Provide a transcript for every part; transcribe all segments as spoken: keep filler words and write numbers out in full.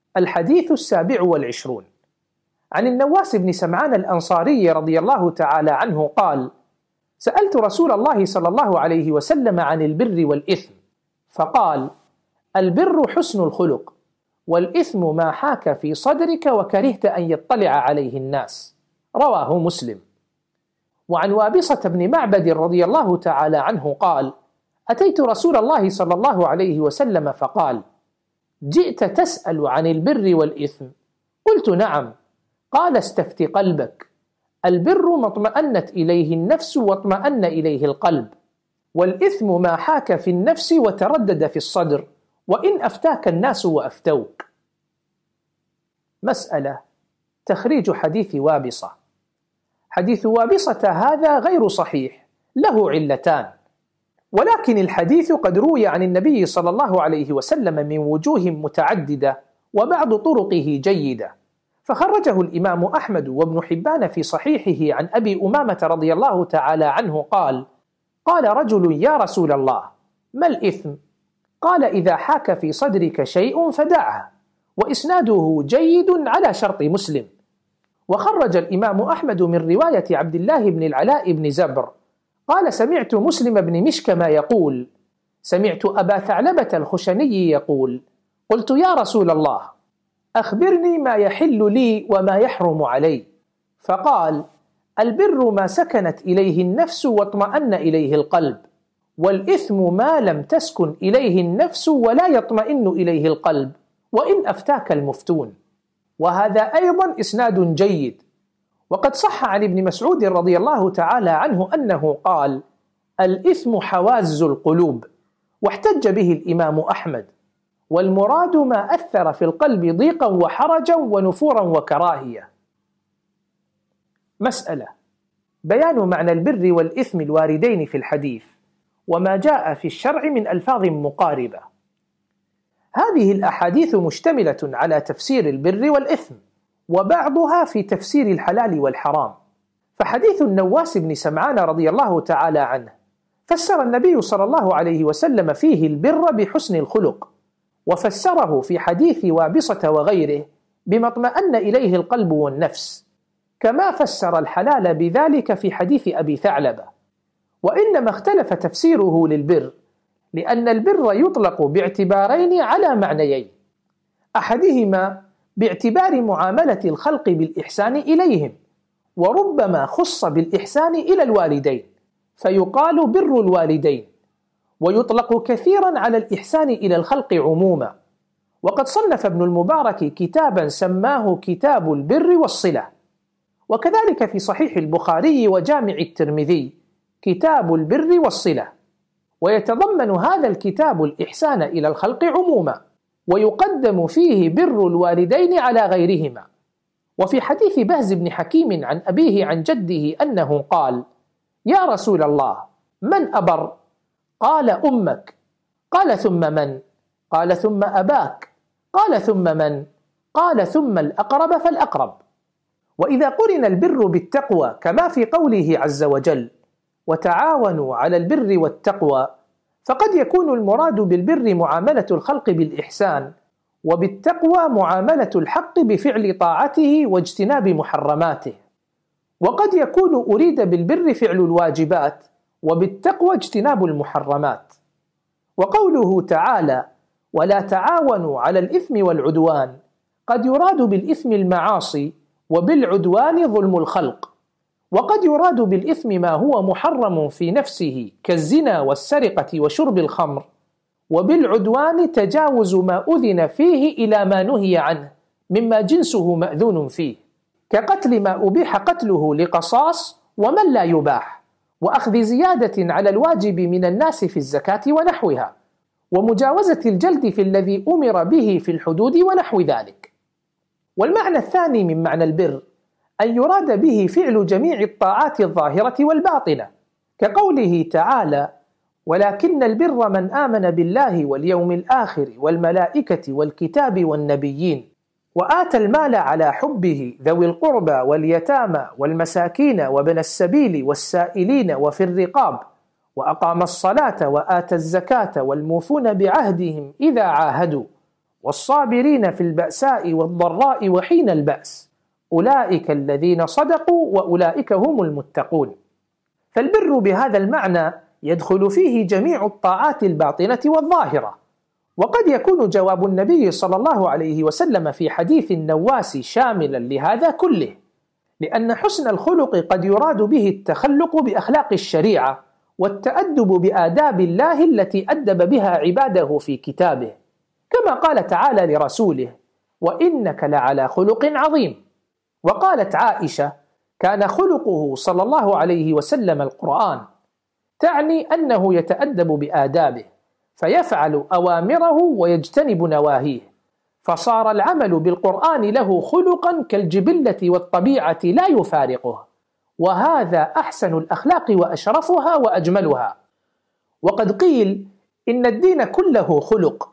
الحديث السابع والعشرون عن النواس بن سمعان الأنصاري رضي الله تعالى عنه قال: سألت رسول الله صلى الله عليه وسلم عن البر والإثم، فقال: البر حسن الخلق، والإثم ما حاك في صدرك وكرهت أن يطلع عليه الناس. رواه مسلم. وعن وابصة بن معبد رضي الله تعالى عنه قال: أتيت رسول الله صلى الله عليه وسلم فقال: جئت تسأل عن البر والإثم؟ قلت: نعم. قال: استفت قلبك. البر ما اطمأنت إليه النفس واطمأن إليه القلب، والإثم ما حاك في النفس وتردد في الصدر، وإن أفتاك الناس وأفتوك. مسألة: تخريج حديث وابصة. حديث وابصة هذا غير صحيح، له علتان، ولكن الحديث قد روي عن النبي صلى الله عليه وسلم من وجوه متعددة، وبعض طرقه جيدة، فخرجه الإمام أحمد وابن حبان في صحيحه عن أبي أمامة رضي الله تعالى عنه قال: قال رجل: يا رسول الله، ما الإثم؟ قال: إذا حاك في صدرك شيء فدعه. وإسناده جيد على شرط مسلم. وخرج الإمام أحمد من رواية عبد الله بن العلاء بن زبر قال: سمعت مسلم بن مشكم يقول: سمعت أبا ثعلبة الخشني يقول: قلت: يا رسول الله، أخبرني ما يحل لي وما يحرم علي. فقال: البر ما سكنت إليه النفس واطمأن إليه القلب، والإثم ما لم تسكن إليه النفس ولا يطمئن إليه القلب، وإن أفتاك المفتون. وهذا أيضا إسناد جيد. وقد صح عن ابن مسعود رضي الله تعالى عنه أنه قال: الإثم حواز القلوب، واحتج به الإمام أحمد. والمراد ما أثر في القلب ضيقا وحرجا ونفورا وكراهية. مسألة: بيان معنى البر والإثم الواردين في الحديث، وما جاء في الشرع من ألفاظ مقاربة. هذه الأحاديث مشتملة على تفسير البر والإثم، وبعضها في تفسير الحلال والحرام. فحديث النواس بن سمعان رضي الله تعالى عنه فسر النبي صلى الله عليه وسلم فيه البر بحسن الخلق، وفسره في حديث وابصة وغيره بما اطمأن إليه القلب والنفس، كما فسر الحلال بذلك في حديث أبي ثعلبة. وإنما اختلف تفسيره للبر لأن البر يطلق باعتبارين على معنيين: أحدهما باعتبار معاملة الخلق بالإحسان إليهم، وربما خص بالإحسان إلى الوالدين فيقال بر الوالدين، ويطلق كثيرا على الإحسان إلى الخلق عموما. وقد صنف ابن المبارك كتابا سماه كتاب البر والصلة، وكذلك في صحيح البخاري وجامع الترمذي كتاب البر والصلة. ويتضمن هذا الكتاب الإحسان إلى الخلق عموما، ويقدم فيه بر الوالدين على غيرهما. وفي حديث بهز بن حكيم عن أبيه عن جده أنه قال: يا رسول الله، من أبر؟ قال: أمك. قال: ثم من؟ قال: ثم أباك. قال: ثم من؟ قال: ثم الأقرب فالأقرب. وإذا قرن البر بالتقوى كما في قوله عز وجل: وتعاونوا على البر والتقوى، فقد يكون المراد بالبر معاملة الخلق بالإحسان، وبالتقوى معاملة الحق بفعل طاعته واجتناب محرماته. وقد يكون أريد بالبر فعل الواجبات، وبالتقوى اجتناب المحرمات. وقوله تعالى: ولا تعاونوا على الإثم والعدوان، قد يراد بالإثم المعاصي، وبالعدوان ظلم الخلق. وقد يراد بالإثم ما هو محرم في نفسه كالزنا والسرقة وشرب الخمر، وبالعدوان تجاوز ما أذن فيه إلى ما نهي عنه مما جنسه مأذون فيه، كقتل ما أبيح قتله لقصاص ومن لا يباح، وأخذ زيادة على الواجب من الناس في الزكاة ونحوها، ومجاوزة الجلد في الذي أمر به في الحدود ونحو ذلك. والمعنى الثاني من معنى البر أن يراد به فعل جميع الطاعات الظاهرة والباطنة، كقوله تعالى: ولكن البر من آمن بالله واليوم الآخر والملائكة والكتاب والنبيين، وآتى المال على حبه ذوي القربى واليتامى والمساكين وابن السبيل والسائلين وفي الرقاب، وأقام الصلاة وآتى الزكاة والموفون بعهدهم إذا عاهدوا، والصابرين في البأساء والضراء وحين البأس أولئك الذين صدقوا وأولئك هم المتقون. فالبر بهذا المعنى يدخل فيه جميع الطاعات الباطنة والظاهرة. وقد يكون جواب النبي صلى الله عليه وسلم في حديث النواس شاملا لهذا كله، لأن حسن الخلق قد يراد به التخلق بأخلاق الشريعة والتأدب بآداب الله التي أدب بها عباده في كتابه، كما قال تعالى لرسوله: وإنك لعلى خلق عظيم. وقالت عائشة: كان خلقه صلى الله عليه وسلم القرآن، تعني أنه يتأدب بآدابه فيفعل أوامره ويجتنب نواهيه، فصار العمل بالقرآن له خلقا كالجبلة والطبيعة لا يفارقه، وهذا أحسن الأخلاق وأشرفها وأجملها. وقد قيل إن الدين كله خلق.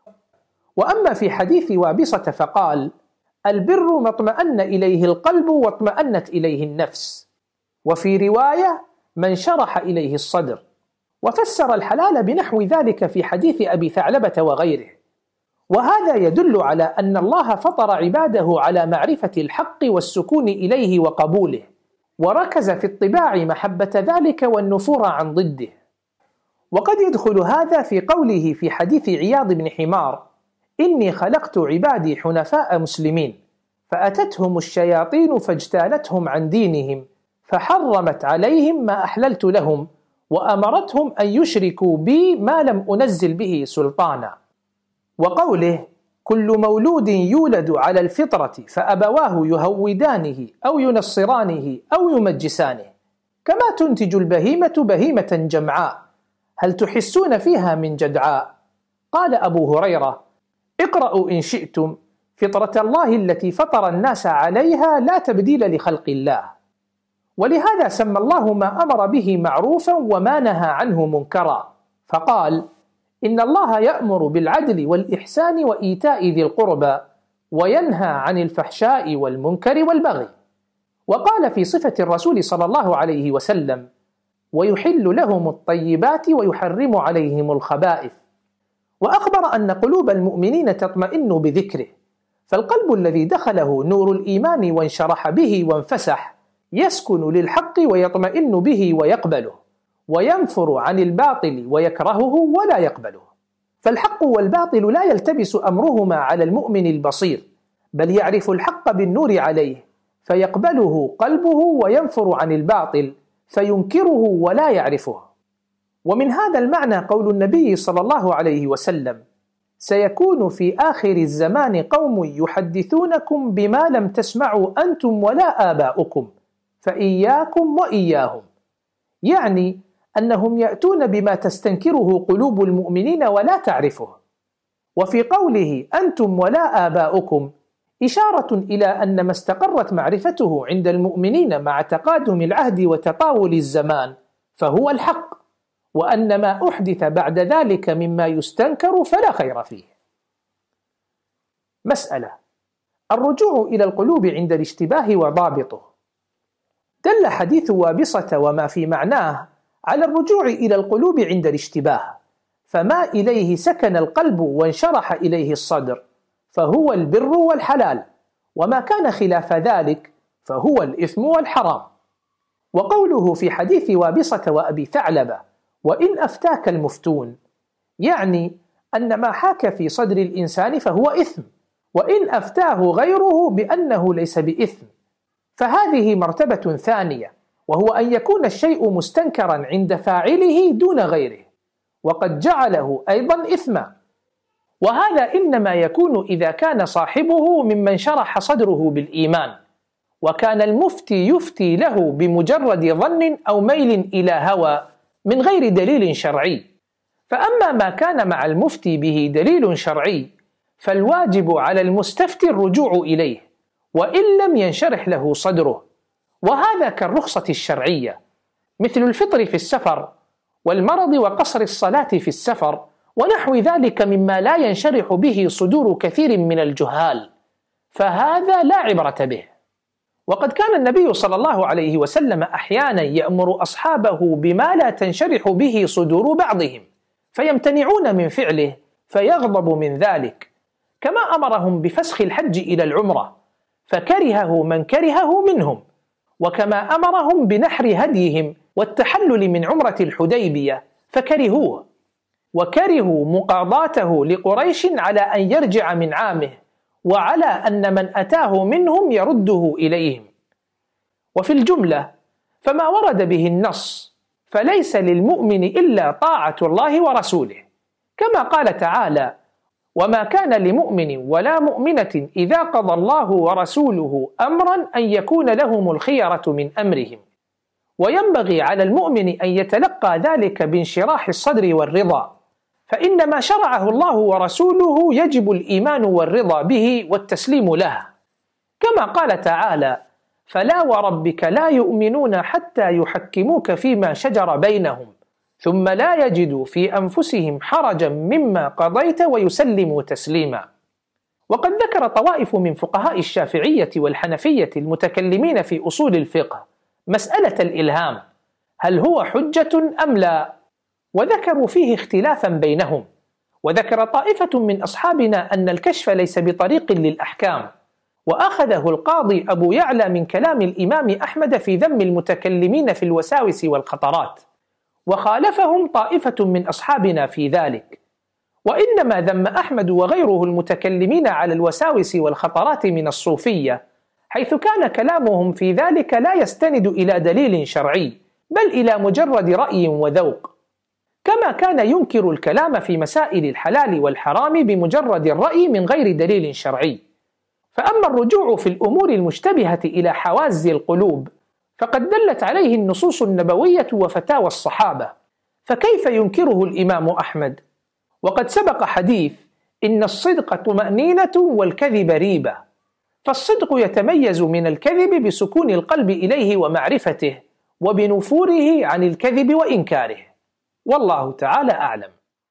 وأما في حديث وابصة فقال: البر ما اطمأن إليه القلب واطمأنت إليه النفس، وفي رواية: من شرح إليه الصدر. وفسر الحلال بنحو ذلك في حديث أبي ثعلبة وغيره. وهذا يدل على أن الله فطر عباده على معرفة الحق والسكون إليه وقبوله، وركز في الطباع محبة ذلك والنفور عن ضده. وقد يدخل هذا في قوله في حديث عياض بن حمار: إني خلقت عبادي حنفاء مسلمين فأتتهم الشياطين فاجتالتهم عن دينهم فحرمت عليهم ما أحللت لهم وأمرتهم أن يشركوا بي ما لم أنزل به سلطانا. وقوله: كل مولود يولد على الفطرة فأبواه يهودانه أو ينصرانه أو يمجسانه، كما تنتج البهيمة بهيمة جمعاء هل تحسون فيها من جدعاء. قال أبو هريرة: اقرأوا إن شئتم فطرة الله التي فطر الناس عليها لا تبديل لخلق الله. ولهذا سمى الله ما أمر به معروفا وما نهى عنه منكرا، فقال: إن الله يأمر بالعدل والإحسان وإيتاء ذي القربى وينهى عن الفحشاء والمنكر والبغي. وقال في صفة الرسول صلى الله عليه وسلم: ويحل لهم الطيبات ويحرم عليهم الخبائث. وأخبر أن قلوب المؤمنين تطمئن بذكره، فالقلب الذي دخله نور الإيمان وانشرح به وانفسح يسكن للحق ويطمئن به ويقبله، وينفر عن الباطل ويكرهه ولا يقبله. فالحق والباطل لا يلتبس أمرهما على المؤمن البصير، بل يعرف الحق بالنور عليه فيقبله قلبه، وينفر عن الباطل فينكره ولا يعرفه. ومن هذا المعنى قول النبي صلى الله عليه وسلم: سيكون في آخر الزمان قوم يحدثونكم بما لم تسمعوا أنتم ولا آباؤكم فإياكم وإياهم، يعني أنهم يأتون بما تستنكره قلوب المؤمنين ولا تعرفه. وفي قوله أنتم ولا آباؤكم إشارة إلى أن ما استقرت معرفته عند المؤمنين مع تقادم العهد وتطاول الزمان فهو الحق، وأن ما أحدث بعد ذلك مما يستنكر فلا خير فيه. مسألة: الرجوع إلى القلوب عند الاشتباه وضابطه. دل حديث وابصة وما في معناه على الرجوع إلى القلوب عند الاشتباه، فما إليه سكن القلب وانشرح إليه الصدر فهو البر والحلال، وما كان خلاف ذلك فهو الإثم والحرام. وقوله في حديث وابصة وأبي ثعلبة: وإن أفتاك المفتون، يعني أن ما حاك في صدر الإنسان فهو إثم، وإن أفتاه غيره بأنه ليس بإثم، فهذه مرتبة ثانية، وهو أن يكون الشيء مستنكرا عند فاعله دون غيره، وقد جعله أيضا إثما. وهذا إنما يكون إذا كان صاحبه ممن شرح صدره بالإيمان، وكان المفتي يفتي له بمجرد ظن أو ميل إلى هوى من غير دليل شرعي. فأما ما كان مع المفتي به دليل شرعي فالواجب على المستفتي الرجوع إليه وإن لم ينشرح له صدره، وهذا كالرخصة الشرعية مثل الفطر في السفر والمرض وقصر الصلاة في السفر ونحو ذلك مما لا ينشرح به صدور كثير من الجهال، فهذا لا عبرة به. وقد كان النبي صلى الله عليه وسلم أحيانا يأمر أصحابه بما لا تنشرح به صدور بعضهم فيمتنعون من فعله فيغضب من ذلك، كما أمرهم بفسخ الحج إلى العمرة فكرهه من كرهه منهم، وكما أمرهم بنحر هديهم والتحلل من عمرة الحديبية فكرهوه، وكرهوا مقاضاته لقريش على أن يرجع من عامه، وعلى أن من أتاه منهم يرده إليهم. وفي الجملة فما ورد به النص فليس للمؤمن إلا طاعة الله ورسوله، كما قال تعالى: وما كان لمؤمن ولا مؤمنة إذا قضى الله ورسوله أمرا أن يكون لهم الخيرة من أمرهم. وينبغي على المؤمن أن يتلقى ذلك بانشراح الصدر والرضا، فإن ما شرعه الله ورسوله يجب الإيمان والرضا به والتسليم له، كما قال تعالى: فلا وربك لا يؤمنون حتى يحكموك فيما شجر بينهم ثم لا يجدوا في أنفسهم حرجا مما قضيت ويسلموا تسليما. وقد ذكر طوائف من فقهاء الشافعية والحنفية المتكلمين في أصول الفقه مسألة الإلهام، هل هو حجة أم لا؟ وذكروا فيه اختلافا بينهم. وذكر طائفة من أصحابنا أن الكشف ليس بطريق للأحكام، وأخذه القاضي أبو يعلى من كلام الإمام أحمد في ذم المتكلمين في الوساوس والخطرات، وخالفهم طائفة من أصحابنا في ذلك. وإنما ذم أحمد وغيره المتكلمين على الوساوس والخطرات من الصوفية، حيث كان كلامهم في ذلك لا يستند إلى دليل شرعي، بل إلى مجرد رأي وذوق، كما كان ينكر الكلام في مسائل الحلال والحرام بمجرد الرأي من غير دليل شرعي. فأما الرجوع في الأمور المشتبهة إلى حواز القلوب فقد دلت عليه النصوص النبوية وفتاوى الصحابة، فكيف ينكره الإمام أحمد؟ وقد سبق حديث: إن الصدق طمأنينة والكذب ريبة. فالصدق يتميز من الكذب بسكون القلب إليه ومعرفته، وبنفوره عن الكذب وإنكاره. والله تعالى أعلم.